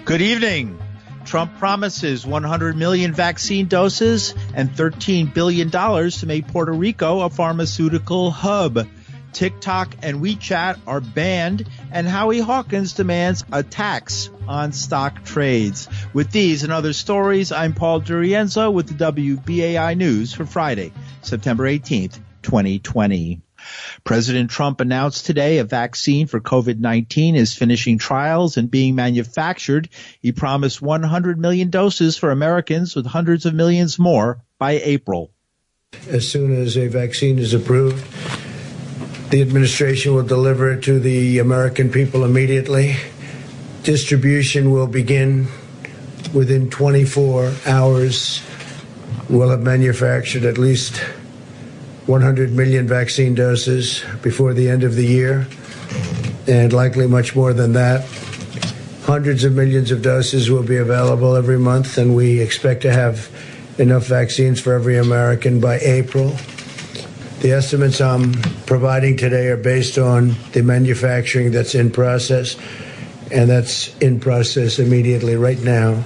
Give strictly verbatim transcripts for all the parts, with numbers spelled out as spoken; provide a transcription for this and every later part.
Good evening. Trump promises one hundred million vaccine doses and thirteen billion dollars to make Puerto Rico a pharmaceutical hub. TikTok and WeChat are banned, and Howie Hawkins demands a tax on stock trades. With these and other stories, I'm Paul Durienzo with the W B A I News for Friday, September eighteenth, twenty twenty. President Trump announced today a vaccine for COVID nineteen is finishing trials and being manufactured. He promised one hundred million doses for Americans, with hundreds of millions more by April. As soon as a vaccine is approved, the administration will deliver it to the American people immediately. Distribution will begin within twenty-four hours. We'll have manufactured at least one hundred million vaccine doses before the end of the year, and likely much more than that. Hundreds of millions of doses will be available every month, and we expect to have enough vaccines for every American by April. The estimates I'm providing today are based on the manufacturing that's in process, and that's in process immediately right now.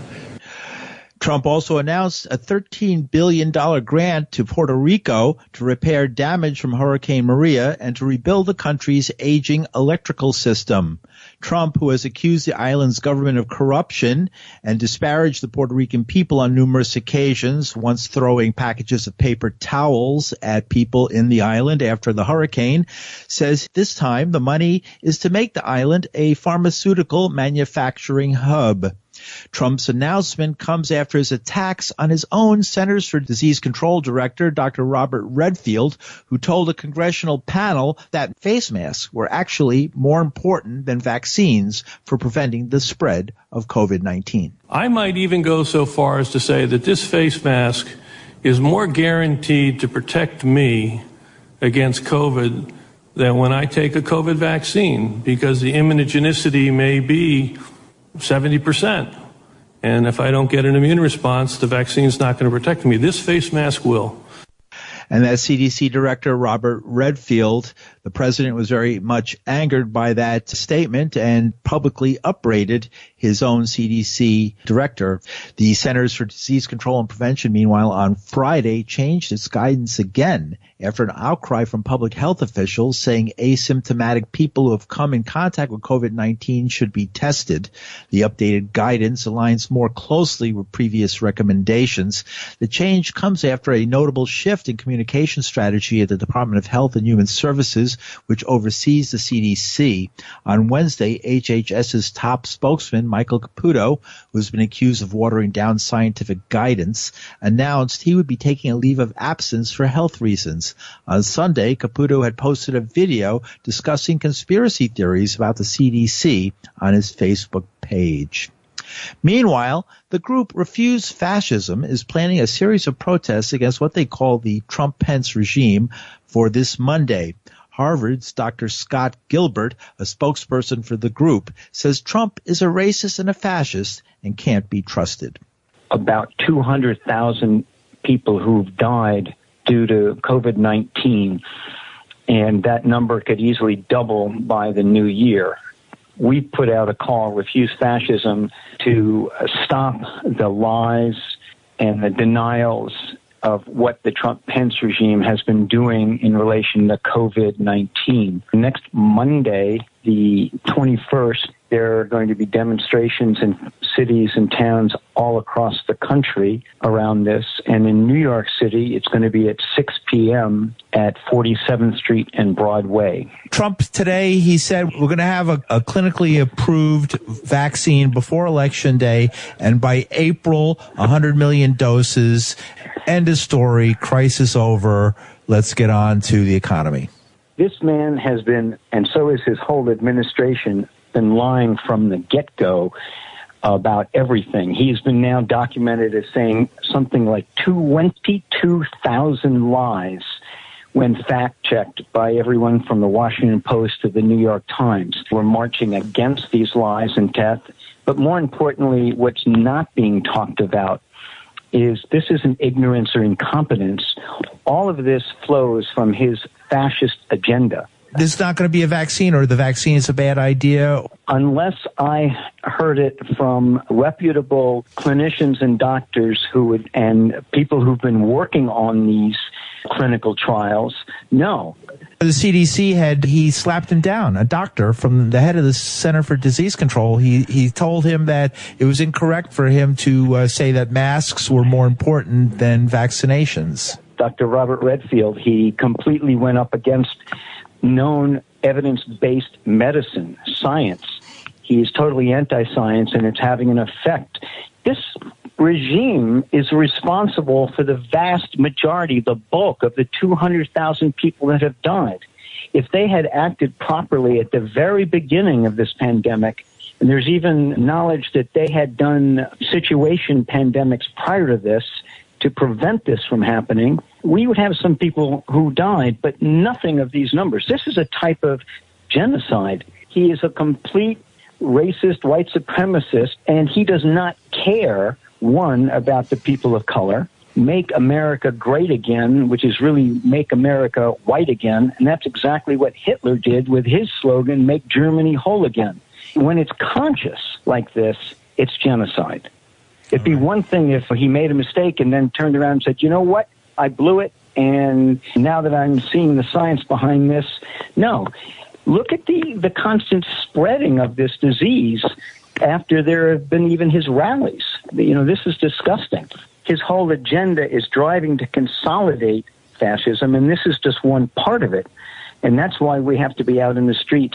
Trump also announced a thirteen billion dollars grant to Puerto Rico to repair damage from Hurricane Maria and to rebuild the country's aging electrical system. Trump, who has accused the island's government of corruption and disparaged the Puerto Rican people on numerous occasions, once throwing packages of paper towels at people in the island after the hurricane, says this time the money is to make the island a pharmaceutical manufacturing hub. Trump's announcement comes after his attacks on his own Centers for Disease Control director, Doctor Robert Redfield, who told a congressional panel that face masks were actually more important than vaccines for preventing the spread of COVID nineteen. I might even go so far as to say that this face mask is more guaranteed to protect me against COVID than when I take a COVID vaccine, because the immunogenicity may be seventy percent. And if I don't get an immune response, the vaccine's not going to protect me. This face mask will. And as C D C Director Robert Redfield, the president was very much angered by that statement and publicly upbraided his own C D C director. The Centers for Disease Control and Prevention, meanwhile, on Friday changed its guidance again after an outcry from public health officials saying asymptomatic people who have come in contact with COVID nineteen should be tested. The updated guidance aligns more closely with previous recommendations. The change comes after a notable shift in communication strategy at the Department of Health and Human Services, which oversees the C D C. On Wednesday, H H S's top spokesman, Michael Caputo, who has been accused of watering down scientific guidance, announced he would be taking a leave of absence for health reasons. On Sunday, Caputo had posted a video discussing conspiracy theories about the C D C on his Facebook page. Meanwhile, the group Refuse Fascism is planning a series of protests against what they call the Trump-Pence regime for this Monday. Harvard's Doctor Scott Gilbert, a spokesperson for the group, says Trump is a racist and a fascist and can't be trusted. About two hundred thousand people who've died due to COVID nineteen, and that number could easily double by the new year. We put out a call, Refuse Fascism, to stop the lies and the denials of what the Trump-Pence regime has been doing in relation to COVID nineteen. Next Monday, the twenty-first, there are going to be demonstrations in cities and towns all across the country around this. And in New York City, it's going to be at six p.m. at forty-seventh Street and Broadway. Trump today, he said, we're going to have a, a clinically approved vaccine before Election Day, and by April, one hundred million doses. End of story. Crisis over. Let's get on to the economy. This man has been, and so is his whole administration, been lying from the get-go about everything. He's been now documented as saying something like twenty-two thousand lies when fact-checked by everyone from the Washington Post to the New York Times. We're marching against these lies and death. But more importantly, what's not being talked about is this isn't ignorance or incompetence. All of this flows from his fascist agenda. there's not going to be a vaccine, or the vaccine is a bad idea? Unless I heard it from reputable clinicians and doctors who would, and people who've been working on these clinical trials, no. The C D C head, he slapped him down, a doctor from the head of the Center for Disease Control. He he told him that it was incorrect for him to uh, say that masks were more important than vaccinations. Doctor Robert Redfield, he completely went up against known evidence-based medicine, science. He is totally anti-science, and it's having an effect. This regime is responsible for the vast majority, the bulk of the two hundred thousand people that have died. If they had acted properly at the very beginning of this pandemic, and there's even knowledge that they had done situation pandemics prior to this to prevent this from happening, we would have some people who died, but nothing of these numbers. This is a type of genocide. He is a complete racist, white supremacist, and he does not care, one, about the people of color, make America great again, which is really make America white again, and that's exactly what Hitler did with his slogan, make Germany whole again. When it's conscious like this, it's genocide. It'd be one thing if he made a mistake and then turned around and said, you know what, I blew it, and now that I'm seeing the science behind this, no. Look at the, the constant spreading of this disease after there have been even his rallies. You know, this is disgusting. His whole agenda is driving to consolidate fascism, and this is just one part of it. And that's why we have to be out in the streets.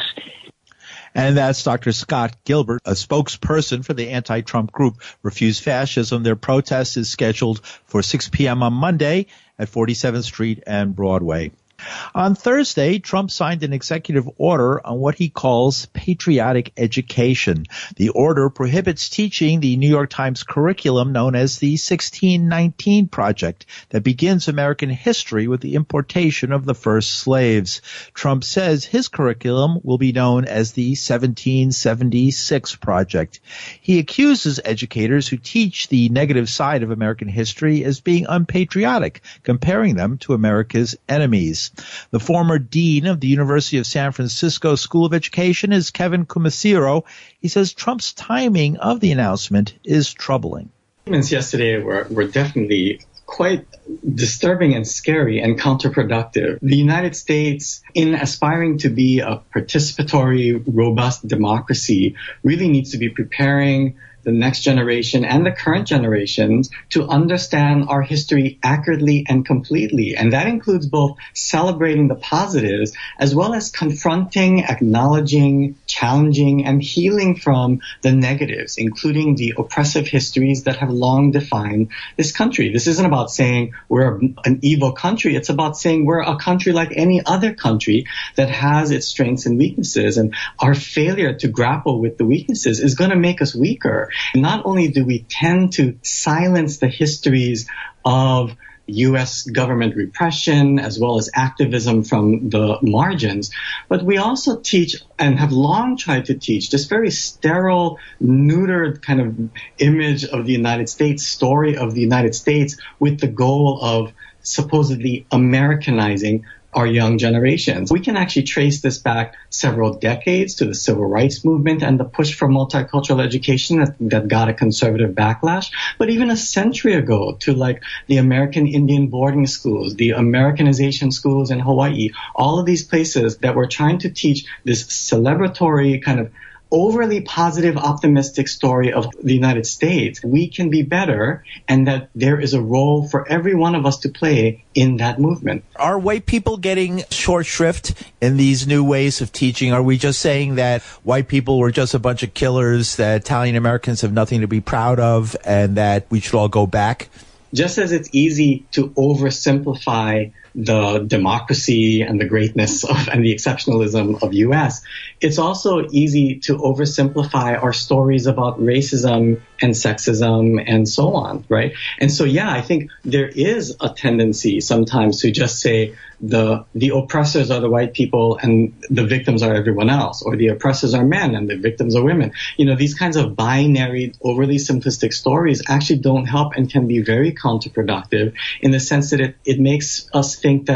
And that's Doctor Scott Gilbert, a spokesperson for the anti-Trump group Refuse Fascism. Their protest is scheduled for six p.m. on Monday at forty-seventh Street and Broadway. On Thursday, Trump signed an executive order on what he calls patriotic education. The order prohibits teaching the New York Times curriculum known as the sixteen nineteen Project that begins American history with the importation of the first slaves. Trump says his curriculum will be known as the seventeen seventy-six Project. He accuses educators who teach the negative side of American history as being unpatriotic, comparing them to America's enemies. The former dean of the University of San Francisco School of Education is Kevin Kumasiro. He says Trump's timing of the announcement is troubling. Statements yesterday were, were definitely quite disturbing and scary and counterproductive. The United States, in aspiring to be a participatory, robust democracy, really needs to be preparing the next generation and the current generations to understand our history accurately and completely. And that includes both celebrating the positives as well as confronting, acknowledging, challenging, and healing from the negatives, including the oppressive histories that have long defined this country. This isn't about saying we're an evil country. It's about saying we're a country like any other country that has its strengths and weaknesses. And our failure to grapple with the weaknesses is going to make us weaker. Not only do we tend to silence the histories of U S government repression as well as activism from the margins, but we also teach and have long tried to teach this very sterile, neutered kind of image of the United States, story of the United States, with the goal of supposedly Americanizing our young generations. We can actually trace this back several decades to the civil rights movement and the push for multicultural education that, that got a conservative backlash, but even a century ago to like the American Indian boarding schools, the Americanization schools in Hawaii, all of these places that were trying to teach this celebratory kind of overly positive, optimistic story of the United States. We can be better, and that there is a role for every one of us to play in that movement. Are white people getting short shrift in these new ways of teaching? Are we just saying that white people were just a bunch of killers, that Italian Americans have nothing to be proud of, and that we should all go back? Just as it's easy to oversimplify the democracy and the greatness of and the exceptionalism of U S, it's also easy to oversimplify our stories about racism and sexism and so on, right? And so, yeah, I think there is a tendency sometimes to just say the the oppressors are the white people and the victims are everyone else, or the oppressors are men and the victims are women. You know, these kinds of binary, overly simplistic stories actually don't help and can be very counterproductive in the sense that it, it makes us think that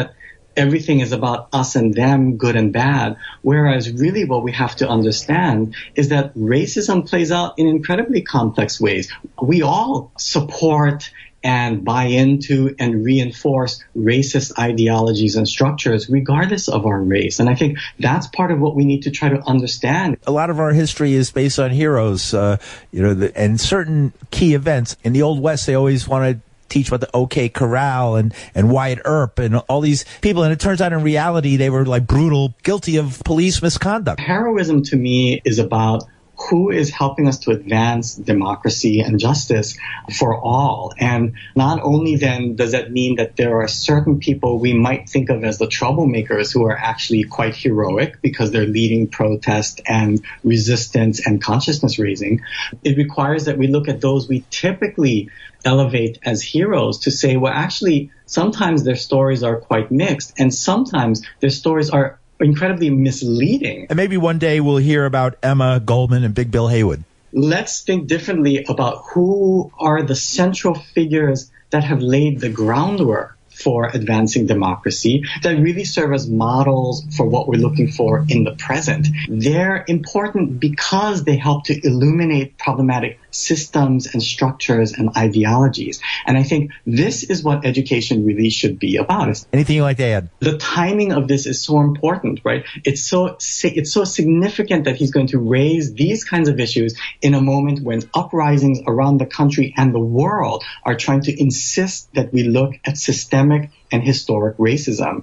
everything is about us and them, good and bad. Whereas really what we have to understand is that racism plays out in incredibly complex ways. We all support and buy into and reinforce racist ideologies and structures regardless of our race. And I think that's part of what we need to try to understand. A lot of our history is based on heroes, uh, you know, the, and certain key events. In the Old West, they always wanted teach about the OK Corral and, and Wyatt Earp and all these people. And it turns out in reality, they were like brutal, guilty of police misconduct. Heroism to me is about who is helping us to advance democracy and justice for all. And not only then does that mean that there are certain people we might think of as the troublemakers who are actually quite heroic because they're leading protest and resistance and consciousness raising. It requires that we look at those we typically elevate as heroes to say, well, actually, sometimes their stories are quite mixed and sometimes their stories are incredibly misleading. And maybe one day we'll hear about Emma Goldman and Big Bill Haywood. Let's think differently about who are the central figures that have laid the groundwork for advancing democracy, that really serve as models for what we're looking for in the present. They're important because they help to illuminate problematic systems and structures and ideologies. And I think this is what education really should be about. Anything you'd like to add? The timing of this is so important, right? It's so it's so significant that he's going to raise these kinds of issues in a moment when uprisings around the country and the world are trying to insist that we look at systemic and historic racism.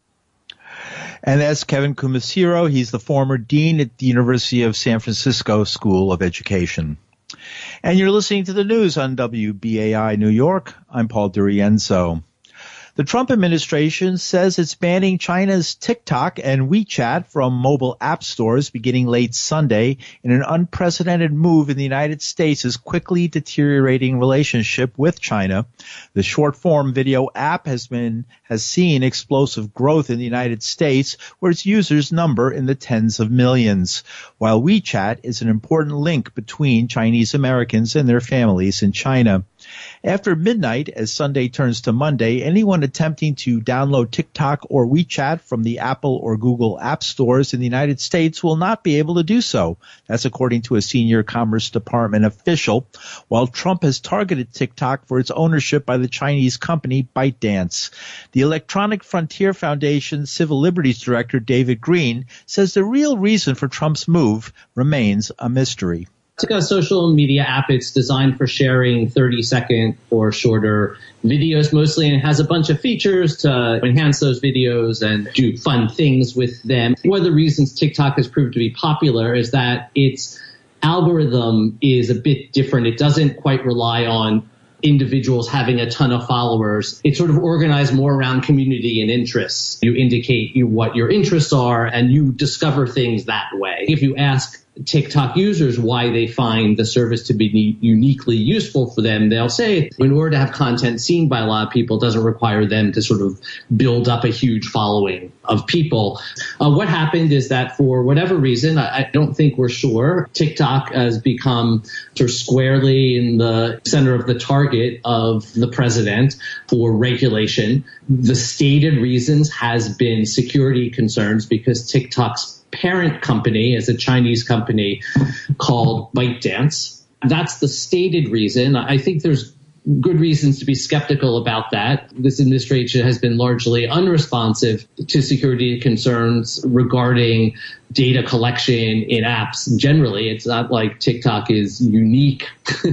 And that's Kevin Kumasiro. He's the former dean at the University of San Francisco School of Education. And you're listening to the news on W B A I New York. I'm Paul Durienzo. The Trump administration says it's banning China's TikTok and WeChat from mobile app stores beginning late Sunday in an unprecedented move in the United States' quickly deteriorating relationship with China. The short-form video app has been has seen explosive growth in the United States, where its users number in the tens of millions, while WeChat is an important link between Chinese Americans and their families in China. After midnight, as Sunday turns to Monday, anyone attempting to download TikTok or WeChat from the Apple or Google app stores in the United States will not be able to do so. That's according to a senior Commerce Department official, while Trump has targeted TikTok for its ownership by the Chinese company ByteDance. The Electronic Frontier Foundation Civil Liberties Director David Green says the real reason for Trump's move remains a mystery. It's like a social media app. It's designed for sharing thirty second or shorter videos mostly, and it has a bunch of features to enhance those videos and do fun things with them. One of the reasons TikTok has proved to be popular is that its algorithm is a bit different. It doesn't quite rely on individuals having a ton of followers. It's sort of organized more around community and interests. You indicate you, what your interests are, and you discover things that way. If you ask TikTok users why they find the service to be uniquely useful for them, they'll say in order to have content seen by a lot of people, it doesn't require them to sort of build up a huge following of people. Uh, what happened is that for whatever reason, I, I don't think we're sure, TikTok has become sort of squarely in the center of the target of the president for regulation. The stated reasons has been security concerns because TikTok's parent company is a Chinese company called ByteDance. That's the stated reason. I think there's good reasons to be skeptical about that. This administration has been largely unresponsive to security concerns regarding data collection in apps. Generally, it's not like TikTok is unique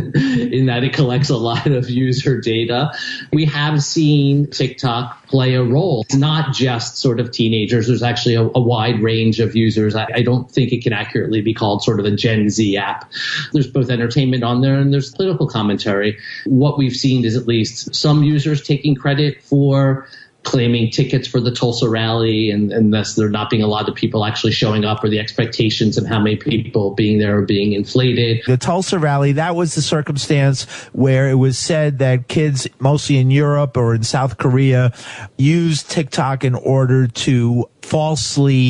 in that it collects a lot of user data. We have seen TikTok play a role. It's not just sort of teenagers. There's actually a, a wide range of users. I, I don't think it can accurately be called sort of a Gen Z app. There's both entertainment on there and there's political commentary. What we've seen is at least some users taking credit for claiming tickets for the Tulsa rally, and, and thus there not being a lot of people actually showing up, or the expectations of how many people being there are being inflated. The Tulsa rally, that was the circumstance where it was said that kids, mostly in Europe or in South Korea, used TikTok in order to falsely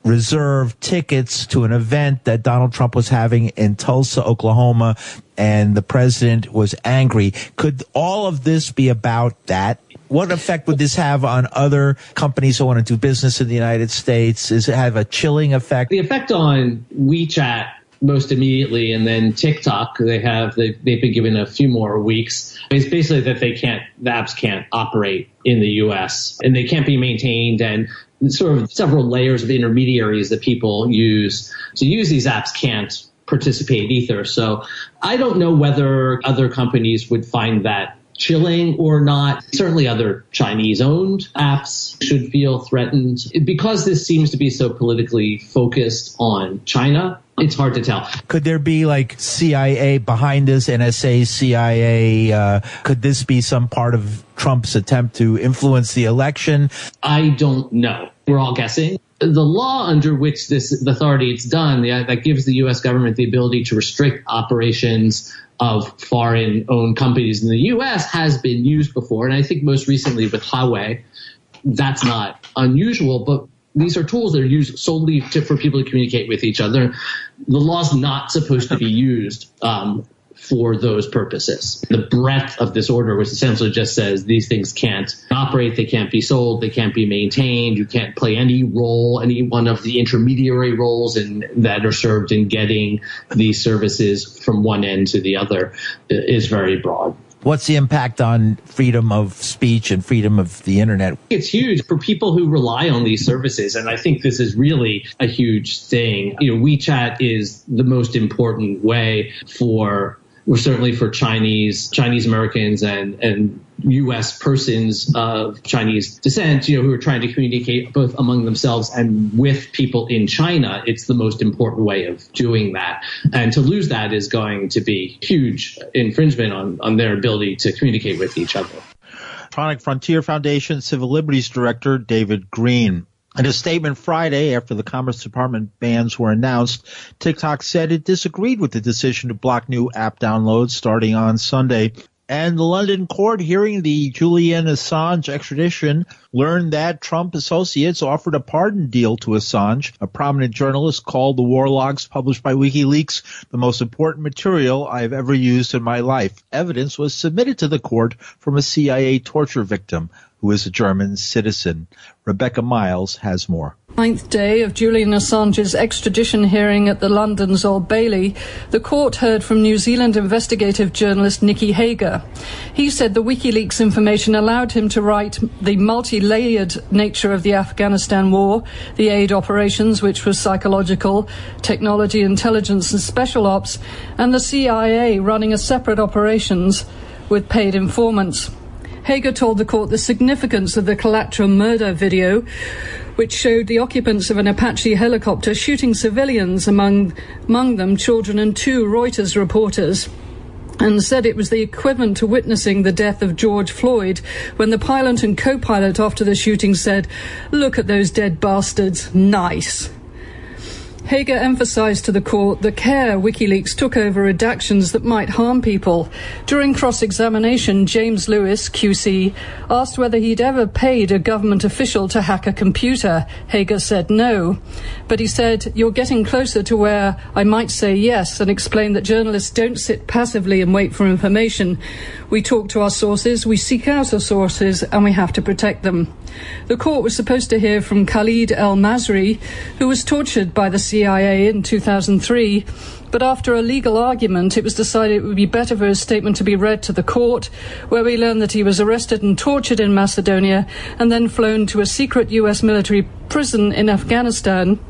reserve tickets to an event that Donald Trump was having in Tulsa, Oklahoma, and the president was angry. Could all of this be about that? What effect would this have on other companies who want to do business in the United States? Does it have a chilling effect? The effect on WeChat most immediately, and then TikTok, they have they've, they've been given a few more weeks. It's basically that they can't, the apps can't operate in the U S and they can't be maintained, and sort of several layers of intermediaries that people use to use these apps can't participate either. So I don't know whether other companies would find that chilling or not. Certainly other Chinese-owned apps should feel threatened. Because this seems to be so politically focused on China, it's hard to tell. Could there be like C I A behind this, N S A, C I A? Uh, could this be some part of Trump's attempt to influence the election? I don't know. We're all guessing. The law under which this authority is done, that gives the U S government the ability to restrict operations of foreign-owned companies in the U S has been used before. And I think most recently with Huawei, that's not unusual, but these are tools that are used solely to, for people to communicate with each other. The law's not supposed to be used um, for those purposes. The breadth of this order, which essentially just says these things can't operate, they can't be sold, they can't be maintained, you can't play any role, any one of the intermediary roles in, that are served in getting these services from one end to the other, is very broad. What's the impact on freedom of speech and freedom of the internet? It's huge for people who rely on these services. And I think this is really a huge thing. You know, WeChat is the most important way for, well, certainly for Chinese, Chinese Americans and, and U S persons of Chinese descent, you know, who are trying to communicate both among themselves and with people in China. It's the most important way of doing that. And to lose that is going to be huge infringement on, on their ability to communicate with each other. Electronic Frontier Foundation Civil Liberties Director David Green. In a statement Friday after the Commerce Department bans were announced, TikTok said it disagreed with the decision to block new app downloads starting on Sunday. And the London court hearing the Julian Assange extradition learned that Trump associates offered a pardon deal to Assange. A prominent journalist called the war logs published by WikiLeaks the most important material I've ever used in my life. Evidence was submitted to the court from a C I A torture victim who is a German citizen. Rebecca Miles has more. Ninth day of Julian Assange's extradition hearing at the London's Old Bailey, the court heard from New Zealand investigative journalist Nicky Hager. He said the WikiLeaks information allowed him to write the multi-layered nature of the Afghanistan war, the aid operations, which was psychological, technology, intelligence and special ops, and the C I A running a separate operations with paid informants. Hager told the court the significance of the collateral murder video, which showed the occupants of an Apache helicopter shooting civilians, among, among them children and two Reuters reporters, and said it was the equivalent to witnessing the death of George Floyd when the pilot and co-pilot after the shooting said, "Look at those dead bastards, nice." Hager emphasized to the court the care WikiLeaks took over redactions that might harm people. During cross-examination, James Lewis, Q C, asked whether he'd ever paid a government official to hack a computer. Hager said no. But he said, "You're getting closer to where I might say yes," and explained that journalists don't sit passively and wait for information. We talk to our sources, we seek out our sources, and we have to protect them. The court was supposed to hear from Khalid El-Masri, who was tortured by the C I A in two thousand three, but after a legal argument, it was decided it would be better for his statement to be read to the court, where we learned that he was arrested and tortured in Macedonia and then flown to a secret U S military prison in Afghanistan,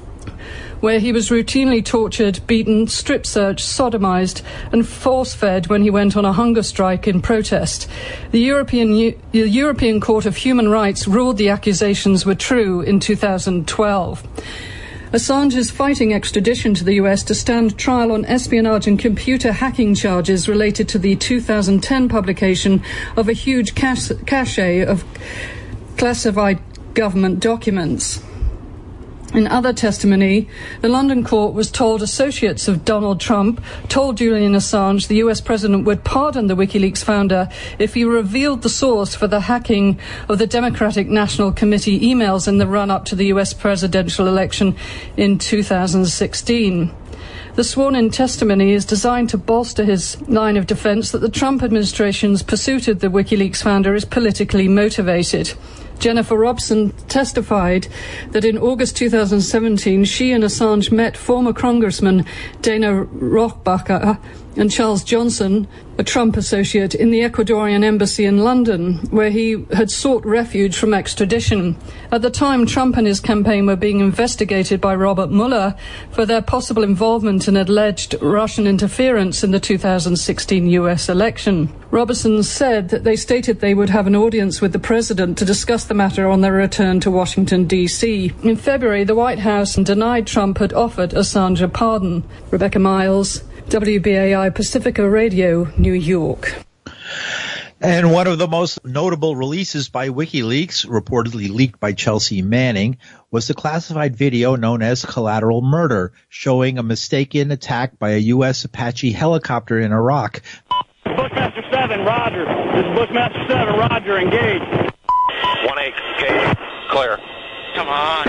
where he was routinely tortured, beaten, strip-searched, sodomized, and force-fed when he went on a hunger strike in protest. The European, the European Court of Human Rights ruled the accusations were true in two thousand twelve. Assange is fighting extradition to the U S to stand trial on espionage and computer hacking charges related to the two thousand ten publication of a huge cache of classified government documents. In other testimony, the London court was told associates of Donald Trump told Julian Assange the U S president would pardon the WikiLeaks founder if he revealed the source for the hacking of the Democratic National Committee emails in the run-up to the U S presidential election in two thousand sixteen. The sworn-in testimony is designed to bolster his line of defense that the Trump administration's pursuit of the WikiLeaks founder is politically motivated. Jennifer Robson testified that in August two thousand seventeen, she and Assange met former Congressman Dana Rohrabacher and Charles Johnson, a Trump associate, in the Ecuadorian embassy in London, where he had sought refuge from extradition. At the time, Trump and his campaign were being investigated by Robert Mueller for their possible involvement in alleged Russian interference in the two thousand sixteen U S election. Robertson said that they stated they would have an audience with the president to discuss the matter on their return to Washington, D C In February, the White House denied Trump had offered Assange a pardon. Rebecca Miles, W B A I Pacifica Radio, New York. And one of the most notable releases by WikiLeaks, reportedly leaked by Chelsea Manning, was the classified video known as Collateral Murder, showing a mistaken attack by a U S Apache helicopter in Iraq. Bushmaster seven, Roger. This is Bushmaster seven, Roger, engage. one eight, engage. Clear. Come on.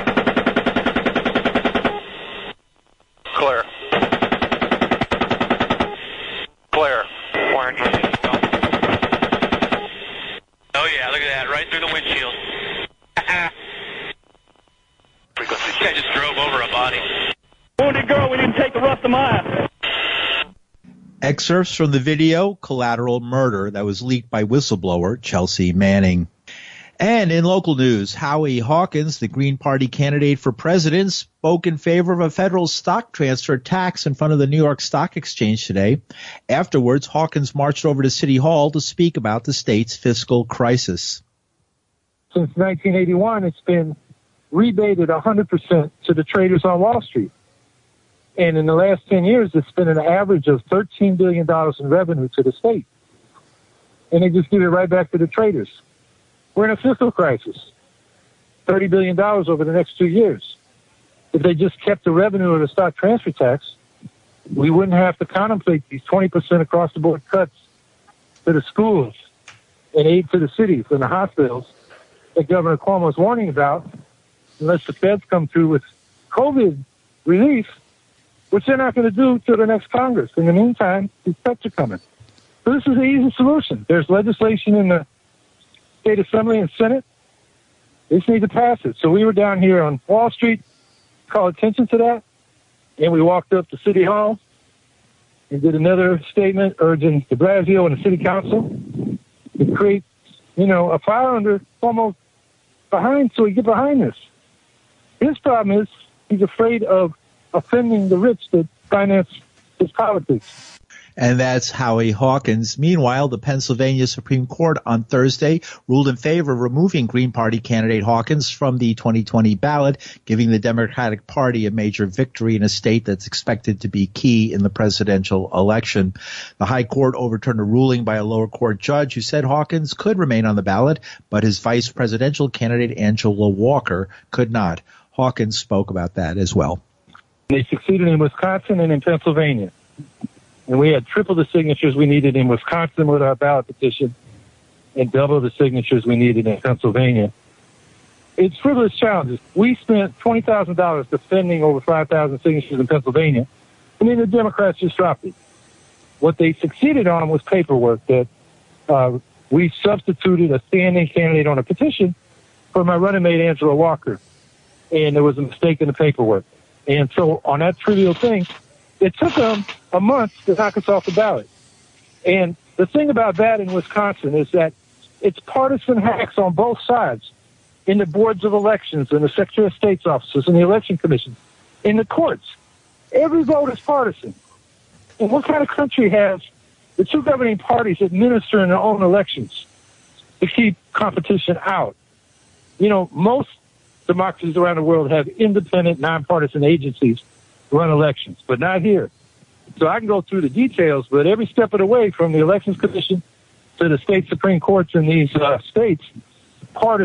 Clear. Clear. Orange. Oh yeah, look at that, right through the windshield. This guy just drove over a body. Wounded girl, we need to take the rest of mile. Excerpts from the video, Collateral Murder, that was leaked by whistleblower Chelsea Manning. And in local news, Howie Hawkins, the Green Party candidate for president, spoke in favor of a federal stock transfer tax in front of the New York Stock Exchange today. Afterwards, Hawkins marched over to City Hall to speak about the state's fiscal crisis. Since nineteen eighty-one, it's been rebated one hundred percent to the traders on Wall Street. And in the last ten years, it's been an average of thirteen billion dollars in revenue to the state. And they just give it right back to the traders. We're in a fiscal crisis, thirty billion dollars over the next two years. If they just kept the revenue of the stock transfer tax, we wouldn't have to contemplate these twenty percent across-the-board cuts to the schools and aid to the cities and the hospitals that Governor Cuomo is warning about, unless the feds come through with COVID relief, which they're not going to do till the next Congress. In the meantime, these cuts are coming. So this is an easy solution. There's legislation in the State Assembly and Senate. They just need to pass it. So we were down here on Wall Street, called attention to that, and we walked up to City Hall and did another statement urging de Blasio and the City Council to create, you know, a fire under Cuomo behind, so we get behind this. His problem is he's afraid of offending the rich that finance his politics. And that's Howie Hawkins. Meanwhile, the Pennsylvania Supreme Court on Thursday ruled in favor of removing Green Party candidate Hawkins from the twenty twenty ballot, giving the Democratic Party a major victory in a state that's expected to be key in the presidential election. The High Court overturned a ruling by a lower court judge who said Hawkins could remain on the ballot, but his vice presidential candidate Angela Walker could not. Hawkins spoke about that as well. They succeeded in Wisconsin and in Pennsylvania. And we had triple the signatures we needed in Wisconsin with our ballot petition and double the signatures we needed in Pennsylvania. It's frivolous challenges. We spent twenty thousand dollars defending over five thousand signatures in Pennsylvania, and then the Democrats just dropped it. What they succeeded on was paperwork that uh, we substituted a standing candidate on a petition for my running mate, Angela Walker, and there was a mistake in the paperwork. And so on that trivial thing, it took them a month to knock us off the ballot. And the thing about that in Wisconsin is that it's partisan hacks on both sides, in the boards of elections, in the Secretary of State's offices, in the election commissions, in the courts. Every vote is partisan. And what kind of country has the two governing parties administering their own elections to keep competition out? You know, most democracies around the world have independent, nonpartisan agencies run elections, but not here. So I can go through the details, but every step of the way, from the Elections Commission to the state Supreme Courts in these uh, states, partisan.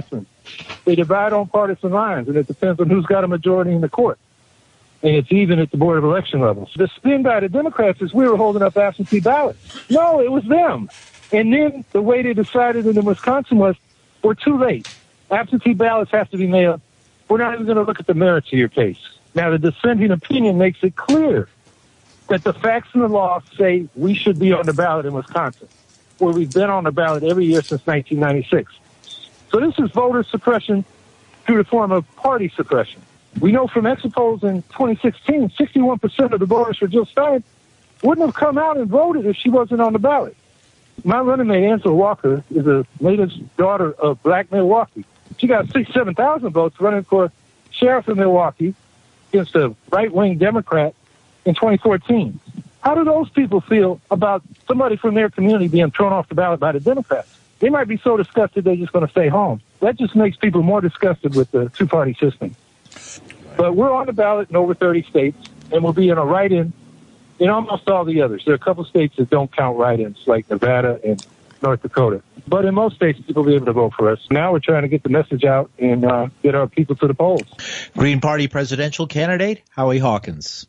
They divide on partisan lines, and it depends on who's got a majority in the court. And it's even at the Board of Election levels. The spin by the Democrats is we were holding up absentee ballots. No, it was them. And then the way they decided it in Wisconsin was, we're too late. Absentee ballots have to be mailed. We're not even going to look at the merits of your case. Now, the dissenting opinion makes it clear that the facts and the law say we should be on the ballot in Wisconsin, where we've been on the ballot every year since nineteen ninety-six. So this is voter suppression through the form of party suppression. We know from exit polls in twenty sixteen, sixty-one percent of the voters for Jill Stein wouldn't have come out and voted if she wasn't on the ballot. My running mate, Angela Walker, is the latest daughter of Black Milwaukee. She got six, seven thousand votes running for sheriff of Milwaukee against a right-wing Democrat in twenty fourteen. How do those people feel about somebody from their community being thrown off the ballot by the Democrats? They might be so disgusted they're just going to stay home. That just makes people more disgusted with the two-party system. But we're on the ballot in over thirty states, and we'll be in a write-in in almost all the others. There are a couple states that don't count write-ins, like Nevada and North Dakota. But in most states, people will be able to vote for us. Now we're trying to get the message out and uh, get our people to the polls. Green Party presidential candidate Howie Hawkins.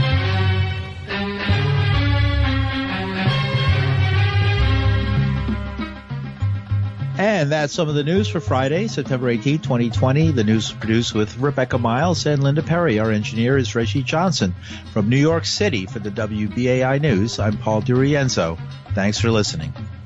And that's some of the news for Friday, September eighteenth, twenty twenty. The news is produced with Rebecca Miles and Linda Perry. Our engineer is Reggie Johnson. From New York City for the W B A I News, I'm Paul DiRienzo. Thanks for listening.